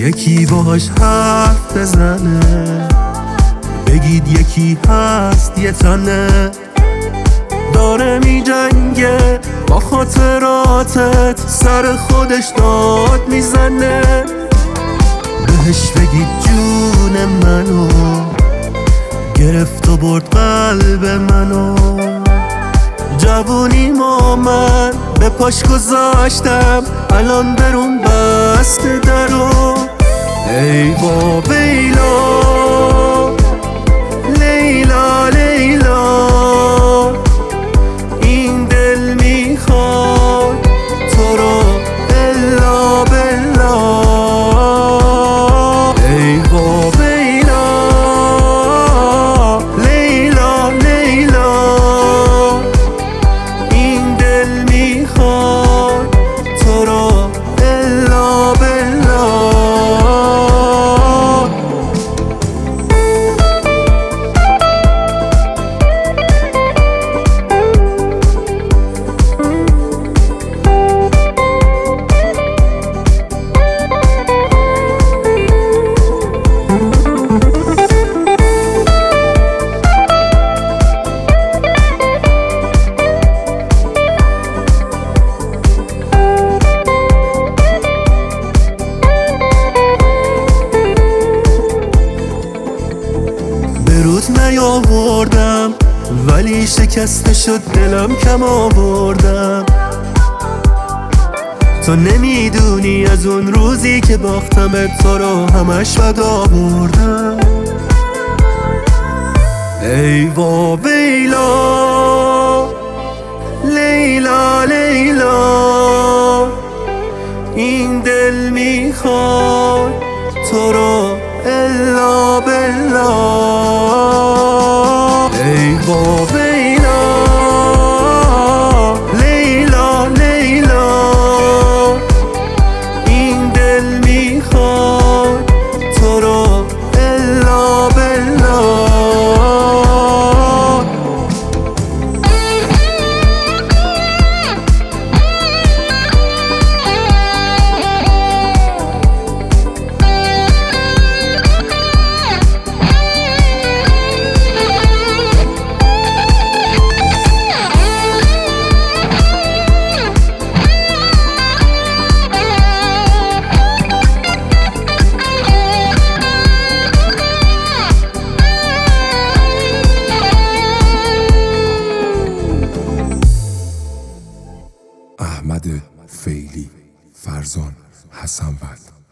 یکی باهاش حرف بزنه، بگید یکی هست یه تنه داره می جنگه با خاطراتت، سر خودش داد میزنه. بهش بگید جون منو گرفت و برد قلب منو، جوونی ما من به پاش گذاشتم، الان برون بسته درو. ای با بیلا لیلا لیلا، این دل میخواد تو رو الا بلا. ای با بیلا لیلا لیلا، این دل میخواد تو رو الا بلا. بروز نیاوردم ولی شکسته شد دلم، کم آوردم. تو نمیدونی از اون روزی که باختمت تو رو همش بد آوردم. ای وا ویلا لیلا لیلا، این دل میخواد تو رو الا بلا. ای با ویلا لیلا لیلا، این دل میخواد تو رو الا بلا. احمد فیلی، فرزان حسن‌وند.